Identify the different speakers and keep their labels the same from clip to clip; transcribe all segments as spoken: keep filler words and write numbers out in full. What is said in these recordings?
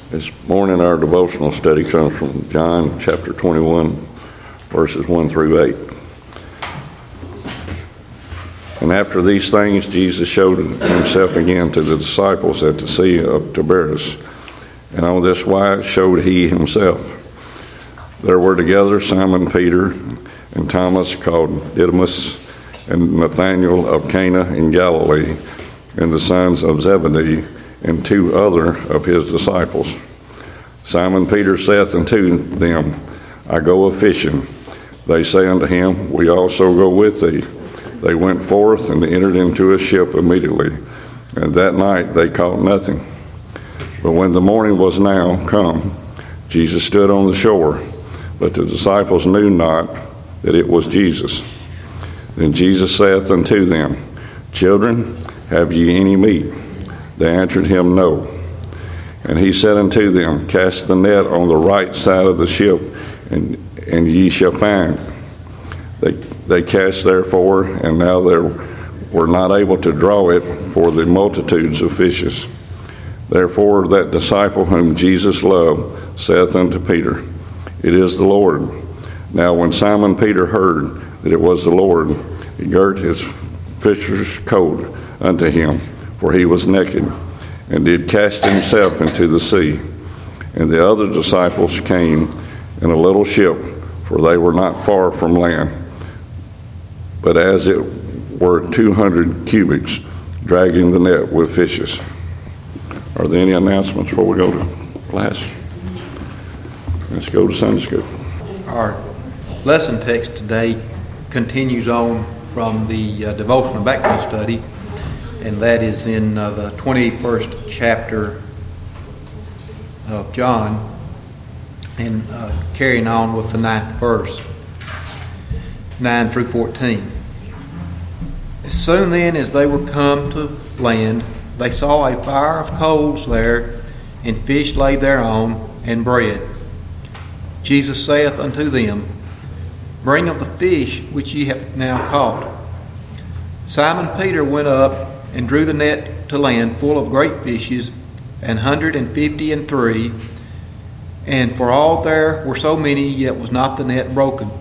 Speaker 1: This morning our devotional study comes from John chapter twenty-one, verses one through eight. And after these things, Jesus showed himself again to the disciples at the Sea of Tiberias. And on this wise showed he himself. There were together Simon Peter and Thomas called Didymus, and Nathanael of Cana in Galilee, and the sons of Zebedee, and two other of his disciples. Simon Peter saith unto them, I go a fishing. They say unto him, We also go with thee. They went forth and entered into a ship immediately, and that night they caught nothing. But when the morning was now come, Jesus stood on the shore, but the disciples knew not that it was Jesus. Then Jesus saith unto them, Children, have ye any meat? They answered him, No. And he said unto them, Cast the net on the right side of the ship, and, and ye shall find. They, they cast therefore, and now they were not able to draw it for the multitudes of fishes. Therefore that disciple whom Jesus loved saith unto Peter, It is the Lord. Now when Simon Peter heard that it was the Lord, he girt his fisher's coat unto him, for he was naked, and did cast himself into the sea. And the other disciples came in a little ship, for they were not far from land, but as it were two hundred cubits, dragging the net with fishes. Are there any announcements before we go to class? Let's go to Sunday school.
Speaker 2: Our lesson text today continues on from the uh, devotional background study, and that is in uh, the twenty-first chapter of John, and uh, carrying on with the ninth verse, nine through fourteen. As soon then as they were come to land, they saw a fire of coals there, and fish laid thereon, and bread. Jesus saith unto them, Bring of the fish which ye have now caught. Simon Peter went up and drew the net to land full of great fishes, an hundred and fifty and three. And for all there were so many, yet was not the net broken.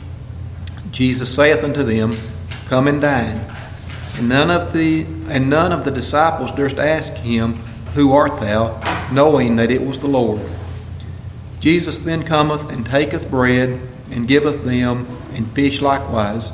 Speaker 2: Jesus saith unto them, Come and dine. And none of the and none of the disciples durst ask him, Who art thou? Knowing that it was the Lord. Jesus then cometh and taketh bread, and giveth them, and fish likewise.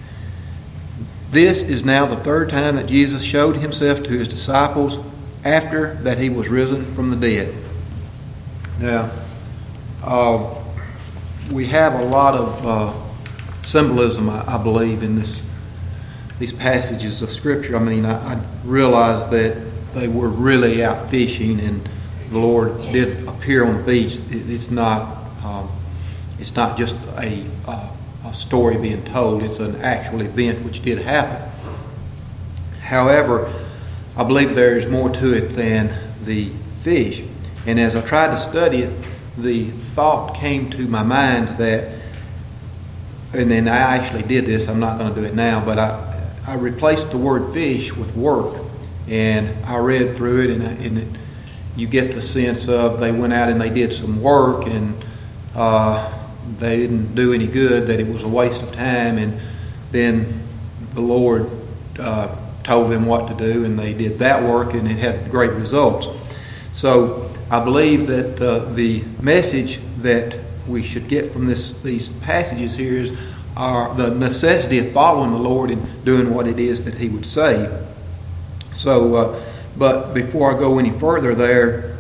Speaker 2: This is now the third time that Jesus showed himself to his disciples after that he was risen from the dead. Now, uh, we have a lot of uh, symbolism, I, I believe, in this these passages of Scripture. I mean, I, I realize that they were really out fishing, and the Lord did appear on the beach. It, it's not um, it's not just a uh, a story being told. It's an actual event which did happen. However, I believe there is more to it than the fish. And as I tried to study it, the thought came to my mind that, and then I actually did this, I'm not going to do it now, but I, I replaced the word fish with work. And I read through it, and, I, and it, you get the sense of they went out and they did some work, and uh, they didn't do any good, that it was a waste of time, and then the Lord uh, told them what to do, and they did that work, and it had great results. So I believe that uh, the message that we should get from this these passages here is our, the necessity of following the Lord and doing what it is that He would say. So, uh, but before I go any further there,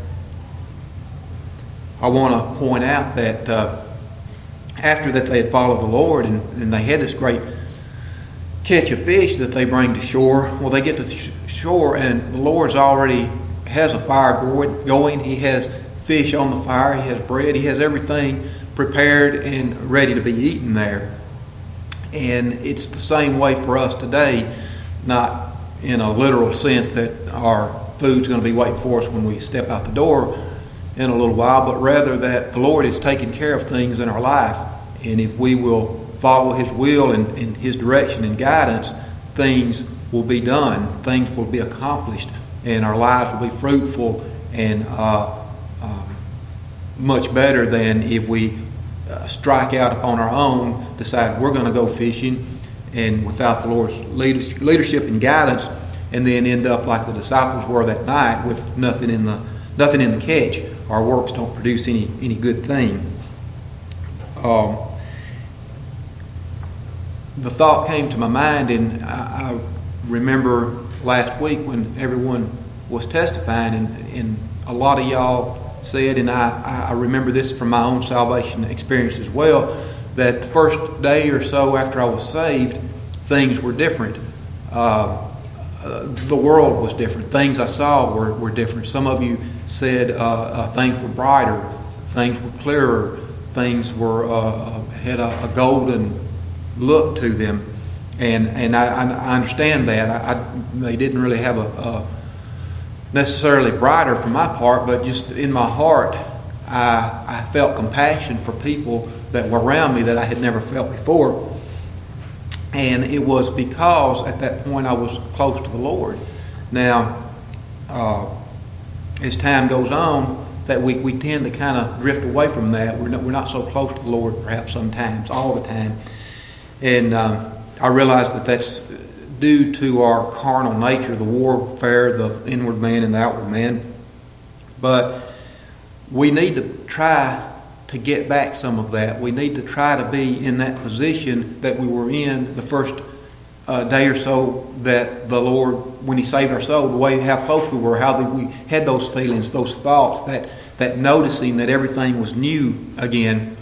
Speaker 2: I want to point out that uh, after that they had followed the Lord, and, and they had this great catch of fish that they bring to shore. Well, they get to the shore, and the Lord's already has a fire going. He has fish on the fire. He has bread. He has everything prepared and ready to be eaten there. And it's the same way for us today, not in a literal sense that our food's going to be waiting for us when we step out the door in a little while, but rather that the Lord is taking care of things in our life. And if we will follow His will and, and His direction and guidance, things will be done. Things will be accomplished, and our lives will be fruitful and uh, uh, much better than if we uh, strike out upon our own, decide we're going to go fishing, and without the Lord's leadership and guidance, and then end up like the disciples were that night with nothing in the nothing in the catch. Our works don't produce any any good thing. Um, the thought came to my mind, and I, I remember last week when everyone was testifying, and, and a lot of y'all said, and I, I remember this from my own salvation experience as well, that the first day or so after I was saved, things were different. Uh, uh, the world was different. Things I saw were, were different. Some of you said uh, uh, things were brighter, things were clearer, things were uh, had a, a golden look to them, and and I, I understand that. I, I, they didn't really have a, a necessarily brighter for my part, but just in my heart, I, I felt compassion for people that were around me that I had never felt before. And it was because at that point I was close to the Lord. Now, uh, as time goes on, that we, we tend to kind of drift away from that. We're not, we're not so close to the Lord perhaps sometimes, all the time. And um, I realize that that's due to our carnal nature, the warfare, the inward man and the outward man. But we need to try to get back some of that. We need to try to be in that position that we were in the first uh, day or so that the Lord, when He saved our soul, the way how close we were, how we had those feelings, those thoughts, that, that noticing that everything was new again.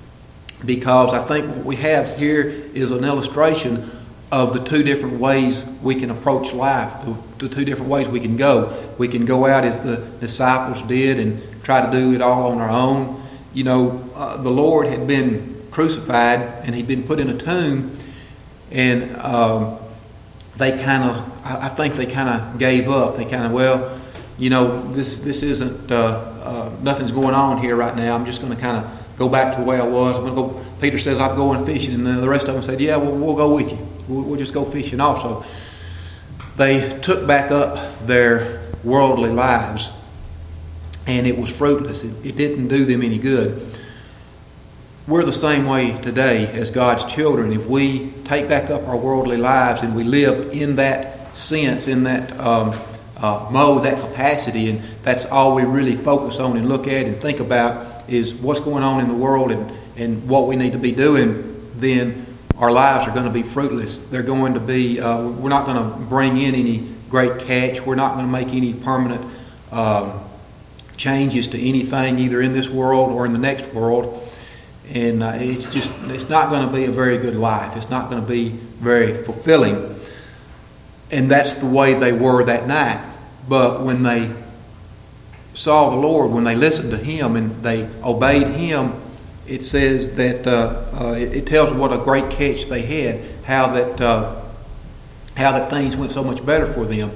Speaker 2: Because I think what we have here is an illustration of the two different ways we can approach life, the, the two different ways we can go. We can go out as the disciples did and try to do it all on our own. You know, uh, the Lord had been crucified and He'd been put in a tomb, and um, they kind of, I, I think they kind of gave up. They kind of, well, you know, this this isn't, uh, uh, nothing's going on here right now. I'm just going to kind of go back to the way I was. I'm going to go. Peter says, I'm going fishing, and then the rest of them said, yeah, well, we'll go with you. We'll, we'll just go fishing also. They took back up their worldly lives, and it was fruitless. It, it didn't do them any good. We're the same way today as God's children. If we take back up our worldly lives and we live in that sense, in that um, uh, mode, that capacity, and that's all we really focus on and look at and think about is what's going on in the world and, and what we need to be doing, then our lives are going to be fruitless. They're going to be, uh, we're not going to bring in any great catch. We're not going to make any permanent um, changes to anything, either in this world or in the next world. And uh, it's just, it's not going to be a very good life. It's not going to be very fulfilling. And that's the way they were that night. But when they saw the Lord, when they listened to Him and they obeyed Him, it says that, uh, uh, it, it tells what a great catch they had, how that, uh, how that things went so much better for them.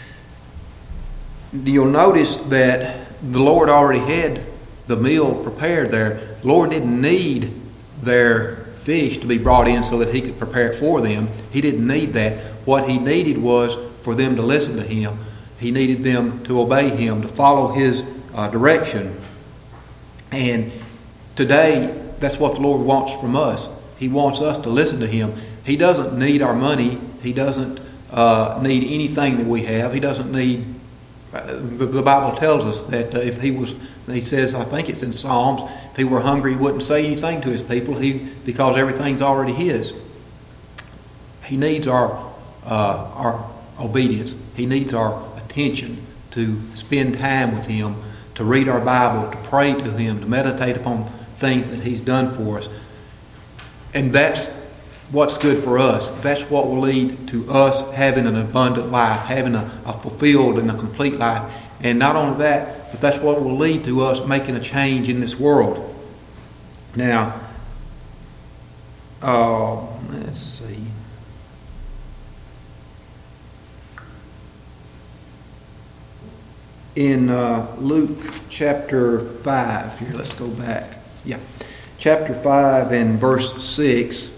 Speaker 2: You'll notice that the Lord already had the meal prepared there. The Lord didn't need their fish to be brought in so that He could prepare it for them. He didn't need that. What He needed was for them to listen to Him. He needed them to obey Him, to follow His uh, direction. And today, that's what the Lord wants from us. He wants us to listen to Him. He doesn't need our money. He doesn't uh, need anything that we have. He doesn't need... The Bible tells us that uh, if He was... He says, I think it's in Psalms, if He were hungry, He wouldn't say anything to His people he, because everything's already His. He needs our uh, our obedience. He needs our attention to spend time with Him, to read our Bible, to pray to Him, to meditate upon things that He's done for us. And that's what's good for us. That's what will lead to us having an abundant life, having a, a fulfilled and a complete life. And not only that, but that's what will lead to us making a change in this world. Now, uh, let's see. In uh, Luke chapter five, here, let's go back. Yeah. Chapter five and verse six.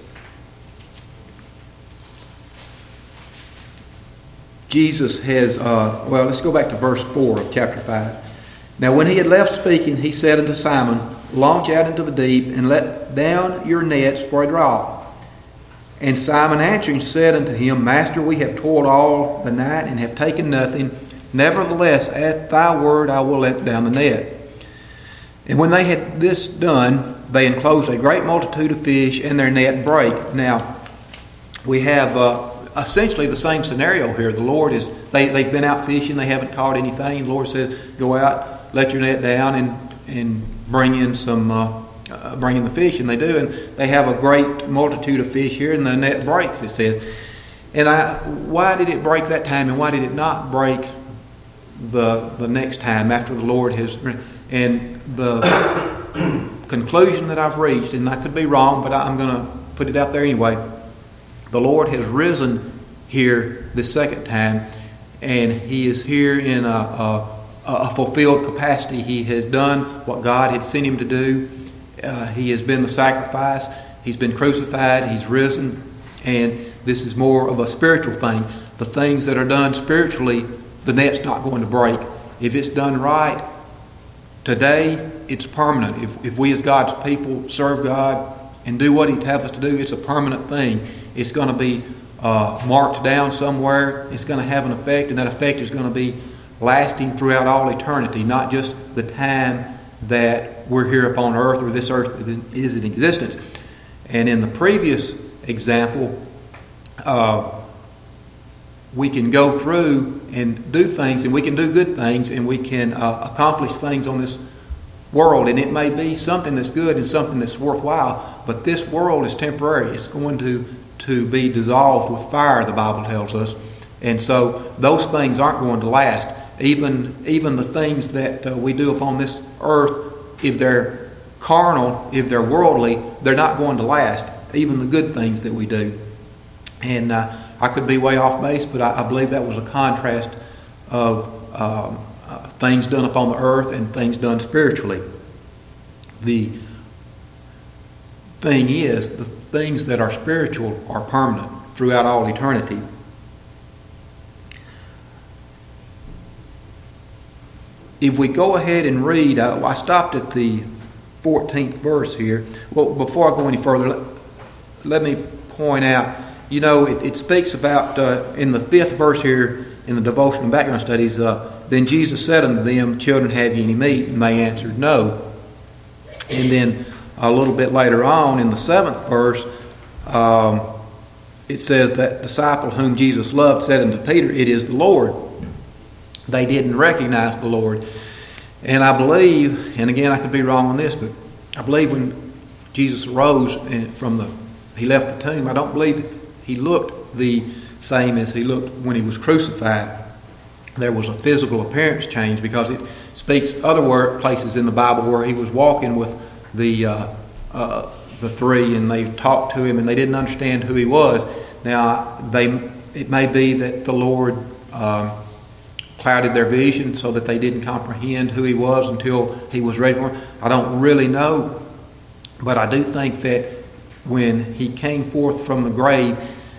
Speaker 2: Jesus has, uh, well, let's go back to verse four of chapter five. Now when he had left speaking, he said unto Simon, Launch out into the deep, and let down your nets for a draught. And Simon answering said unto him, Master, we have toiled all the night, and have taken nothing. Nevertheless, at thy word I will let down the net. And when they had this done, they enclosed a great multitude of fish, and their net brake. Now, we have uh, essentially the same scenario here. The Lord is, they, they've been out fishing, they haven't caught anything. The Lord says, go out, let your net down, and, and bring in some, uh, uh, bring in the fish. And they do, and they have a great multitude of fish here, and the net breaks, it says. And I, why did it break that time, and why did it not break the the next time after the Lord has... And the conclusion that I've reached, and I could be wrong, but I'm going to put it out there anyway. The Lord has risen here this second time, and He is here in a, a, a fulfilled capacity. He has done what God had sent Him to do. Uh, he has been the sacrifice. He's been crucified. He's risen. And this is more of a spiritual thing. The things that are done spiritually, the net's not going to break. If it's done right, today, it's permanent. If, if we as God's people serve God and do what He'd have us to do, it's a permanent thing. It's going to be uh, marked down somewhere. It's going to have an effect, and that effect is going to be lasting throughout all eternity, not just the time that we're here upon earth or this earth is in existence. And in the previous example, uh, we can go through and do things, and we can do good things, and we can uh, accomplish things on this world. And it may be something that's good and something that's worthwhile, but this world is temporary. It's going to, to be dissolved with fire, the Bible tells us. And so those things aren't going to last. Even, even the things that uh, we do upon this earth, if they're carnal, if they're worldly, they're not going to last. Even the good things that we do. And uh, I could be way off base, but I, I believe that was a contrast of um, uh, things done upon the earth and things done spiritually. The thing is, the things that are spiritual are permanent throughout all eternity. If we go ahead and read, I, I stopped at the fourteenth verse here. Well, before I go any further, let, let me point out, you know, it, it speaks about, uh, in the fifth verse here, in the devotional background studies, uh, then Jesus said unto them, Children, have ye any meat? And they answered, No. And then a little bit later on, in the seventh verse, um, it says that disciple whom Jesus loved said unto Peter, It is the Lord. They didn't recognize the Lord. And I believe, and again I could be wrong on this, but I believe when Jesus rose from the, he left the tomb, I don't believe he looked the same as he looked when he was crucified. There was a physical appearance change, because it speaks other word, places in the Bible where he was walking with the uh, uh, the three, and they talked to him and they didn't understand who he was. Now, they it may be that the Lord um, clouded their vision so that they didn't comprehend who he was until he was ready for them. I don't really know, but I do think that when he came forth from the grave,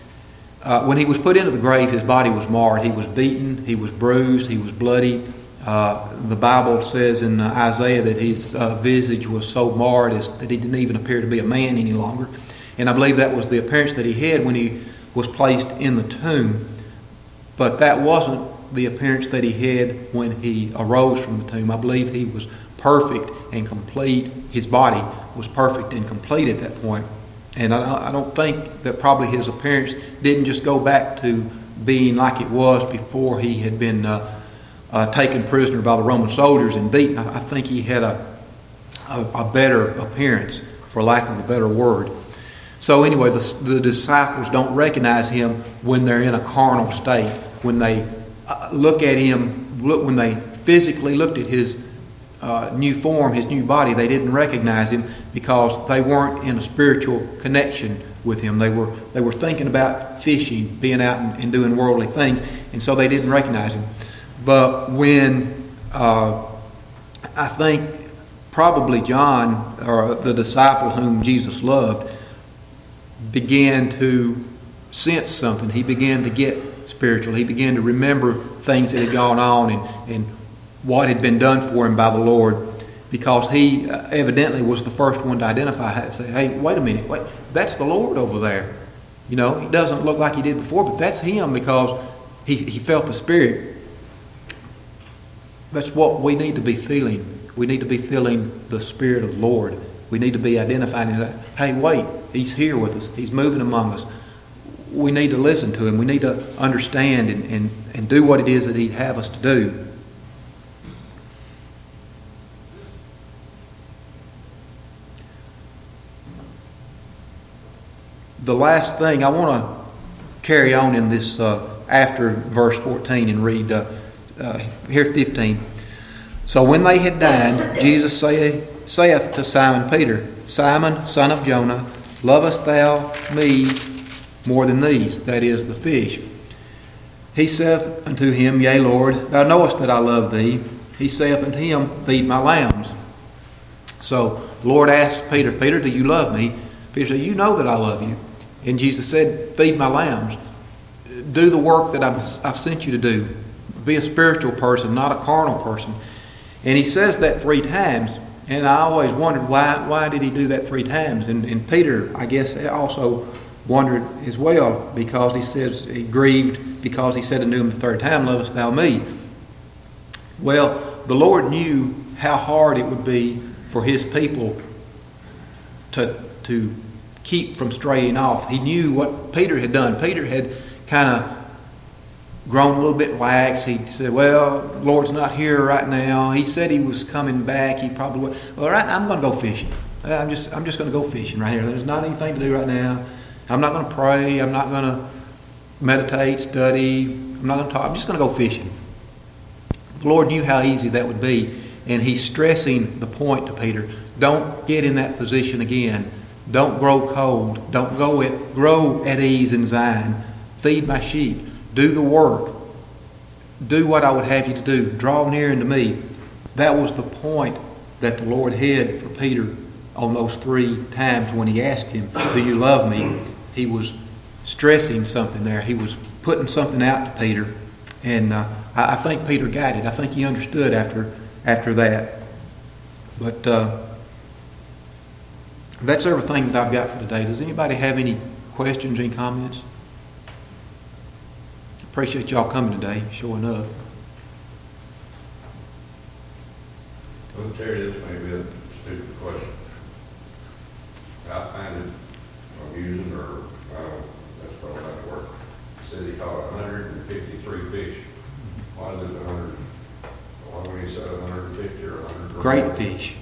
Speaker 2: uh, when he was put into the grave, his body was marred. He was beaten, he was bruised, he was bloodied. Uh, the Bible says in uh, Isaiah that his uh, visage was so marred as, that he didn't even appear to be a man any longer. And I believe that was the appearance that he had when he was placed in the tomb. But that wasn't the appearance that he had when he arose from the tomb. I believe he was perfect and complete. His body was perfect and complete at that point. And I, I don't think that probably his appearance didn't just go back to being like it was before he had been uh, uh, taken prisoner by the Roman soldiers and beaten. I, I think he had a, a, a better appearance, for lack of a better word. So anyway, the, the disciples don't recognize him when they're in a carnal state. When they uh, look at him, look when they physically looked at his uh, new form, his new body, they didn't recognize him because they weren't in a spiritual connection with him. They were they were thinking about fishing, being out and, and doing worldly things, and so they didn't recognize him. But when uh, I think probably John, or the disciple whom Jesus loved, began to sense something. He began to get spiritual. He began to remember things that had gone on, and, and what had been done for him by the Lord, because he uh, evidently was the first one to identify it and say, hey, wait a minute, wait, that's the Lord over there. You know, he doesn't look like he did before, but that's him, because he, he felt the Spirit. That's what we need to be feeling. We need to be feeling the Spirit of the Lord. We need to be identifying that, hey, wait, he's here with us. He's moving among us. We need to listen to him. We need to understand and, and, and do what it is that he'd have us to do. The last thing I want to carry on in this uh, after verse fourteen and read uh, uh, here fifteen. So when they had dined, Jesus say, saith to Simon Peter, Simon, son of Jonah, lovest thou me more than these? That is, the fish. He saith unto him, Yea, Lord, thou knowest that I love thee. He saith unto him, Feed my lambs. So the Lord asked Peter, Peter, do you love me? Peter said, You know that I love you. And Jesus said, Feed my lambs. Do the work that I've, I've sent you to do. Be a spiritual person, not a carnal person. And he says that three times. And I always wondered, why why did he do that three times? And, and Peter, I guess, also wondered as well, because he says he grieved because he said unto him the third time, Lovest thou me? Well, the Lord knew how hard it would be for his people to to keep from straying off. He knew what Peter had done. Peter had kind of grown a little bit lax. He said, well, the Lord's not here right now. He said he was coming back. He probably would. Well, right now I'm going to go fishing. I'm just I'm just going to go fishing right here. There's not anything to do right now. I'm not going to pray. I'm not going to meditate, study. I'm not going to talk. I'm just going to go fishing. The Lord knew how easy that would be. And he's stressing the point to Peter. Don't get in that position again. Don't grow cold. Don't go at, grow at ease in Zion. Feed my sheep. Do the work. Do what I would have you to do. Draw near unto me. That was the point that the Lord had for Peter on those three times when he asked him, do you love me? He was stressing something there. He was putting something out to Peter. And uh, I, I think Peter got it. I think he understood after, after that. But uh, that's everything that I've got for today. Does anybody have any questions, any comments? Appreciate y'all coming today, showing up.
Speaker 1: Well, Terry, this may be a stupid question. I find it amusing, or I don't, that's probably not the word. He said he caught one hundred fifty-three fish. Why is it one hundred? Why would he say one hundred fifty or one hundred?
Speaker 2: Great fish.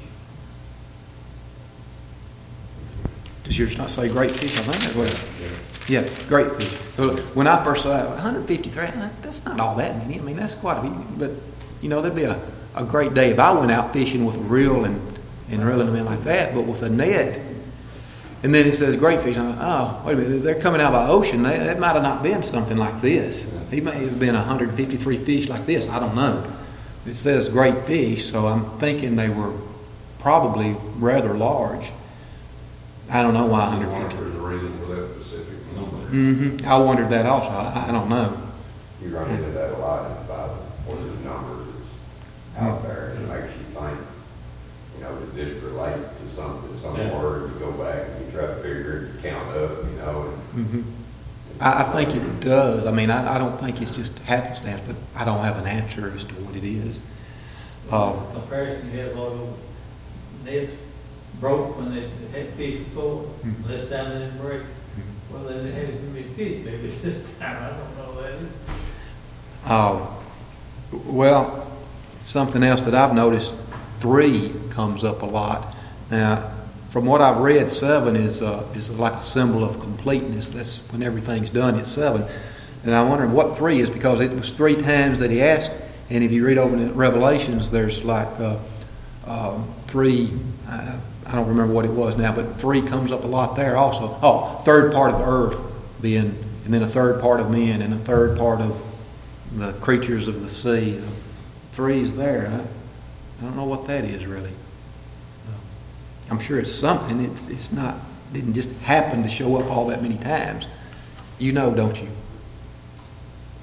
Speaker 2: Does yours not say great fish? I think that's what it is. Yeah, great fish. When I first saw it, one hundred fifty-three, that's not all that many. I mean, that's quite a few. But, you know, that'd be a, a great day if I went out fishing with a reel and, and reeling them in like that, but with a net. And then it says great fish. I'm like, oh, wait a minute, they're coming out of the ocean. They, that might have not been something like this. He may have been one hundred fifty-three fish like this. I don't know. It says great fish, so I'm thinking they were probably rather large. I don't know why one hundred fifty.
Speaker 1: There's a reason for that specific number.
Speaker 2: Mm-hmm. I wondered that also. I, I don't know.
Speaker 3: You run into that a lot in the Bible, one of the numbers is out there, and it makes you think, you know, does this relate to something, some
Speaker 1: Yeah.
Speaker 3: word, you go back and you try to figure it, you count up, you know. And
Speaker 2: Mm-hmm. I, I think it does. I mean, I, I don't think it's just happenstance, but I don't have an answer as to what it is. Uh,
Speaker 4: Comparison, you have all those nets broke when they had fish before,
Speaker 2: Mhm.
Speaker 4: less time than they break. Well, then they had as many fish maybe this time. I don't know what that is.
Speaker 2: uh, well, something else that I've noticed, three comes up a lot. Now, from what I've read, seven is uh, is like a symbol of completeness. That's when everything's done, it's seven. And I wonder what three is, because it was three times that he asked. And if you read over in Revelations, there's like uh, um, three, uh, I don't remember what it was now, but three comes up a lot there also. Oh, third part of the earth being, and then a third part of men, and a third part of the creatures of the sea. Three's there. I, I don't know what that is really. I'm sure it's something. It's, it's not, didn't just happen to show up all that many times. You know, don't you?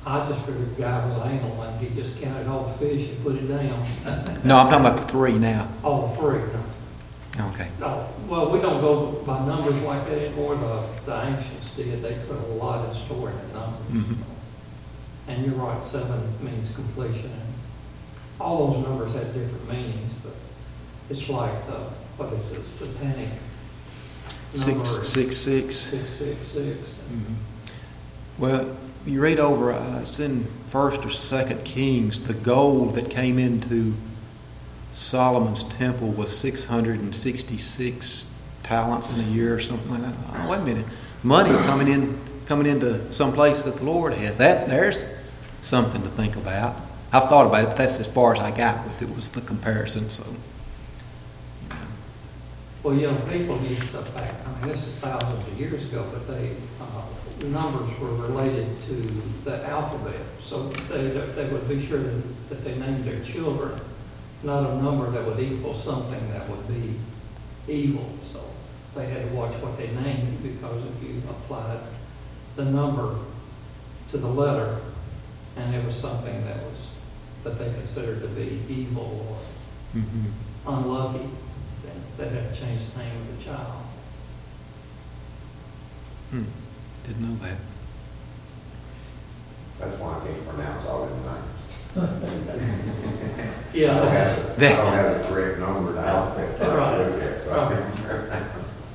Speaker 4: I just figured the guy was anal and he just counted all the fish and put it down.
Speaker 2: No, I'm talking about the three now.
Speaker 4: All three, no.
Speaker 2: Okay.
Speaker 4: No, well, we don't go by numbers like that anymore. The, the ancients did. They put a lot of story in numbers.
Speaker 2: Mhm.
Speaker 4: And you're right, seven means completion. And all those numbers have different meanings, but it's like the, what is it, satanic number?
Speaker 2: Six, six, six.
Speaker 4: Six, six, six.
Speaker 2: Mhm. Well, you read over, uh, it's in First or Second Kings, the gold that came into Solomon's temple was six hundred sixty-six talents in a year or something like that. Oh, wait a minute. Money coming in, coming into some place that the Lord has. That, there's something to think about. I've thought about it, but that's as far as I got with it, was the comparison, so. You know.
Speaker 4: Well, you know, people used to back, I mean, this is thousands of years ago, but they, uh, numbers were related to the alphabet. So they, they would be sure that, that they named their children, not a number that would equal something that would be evil. So they had to watch what they named, because if you applied the number to the letter and it was something that was, that they considered to be evil or
Speaker 2: Mhm.
Speaker 4: unlucky, then they'd have to change the name of the child.
Speaker 2: Hmm. Didn't know that.
Speaker 3: That's why I can't pronounce all them names.
Speaker 4: Yeah,
Speaker 3: I don't
Speaker 4: that's-
Speaker 3: have, I don't have the correct number in the alphabet.
Speaker 4: Right.
Speaker 3: Okay, so I can't pronounce.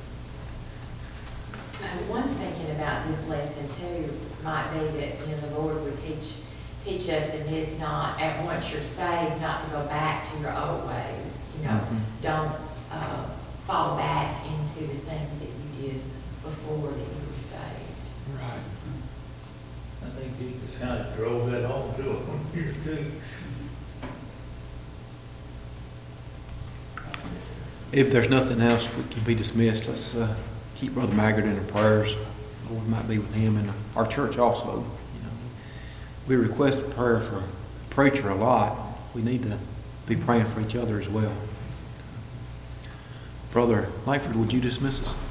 Speaker 5: Uh, One thinking about this lesson too might be that, you know, the Lord would teach, teach us in His not, at once you're saved, not to go back to your old ways. You know,
Speaker 2: Mhm.
Speaker 5: don't uh, fall back into the things that you did before that you were saved.
Speaker 2: Right.
Speaker 4: I think Jesus kind of drove that home to them here too.
Speaker 2: If there's nothing else, we can be dismissed. Let's uh, keep Brother Maggard in our prayers. Lord might be with him and our church also. You know, we request a prayer for the preacher a lot. We need to be praying for each other as well. Brother Langford, would you dismiss us?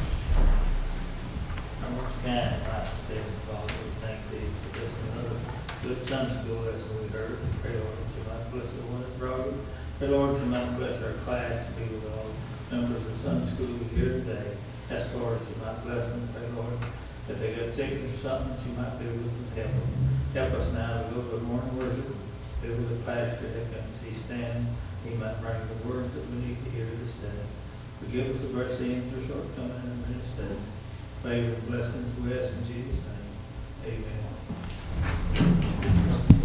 Speaker 4: Our most kind, right, Heavenly Father, we thank Thee for this another good Sunday school lesson we heard. We pray, Lord, that You might bless the one that brought it. Pray, Lord, that You might bless our class and be with all members of Sunday school here today. Ask, Lord, that You might bless them. Pray, Lord, that they got sickness or something, that You might be with them. Help them. Help us now to go to the morning worship. Be with the pastor that comes, he stands. He might bring the words that we need to hear this day. Forgive us of our sins or shortcomings and mistakes. Favor and blessings we ask in Jesus' name. Amen.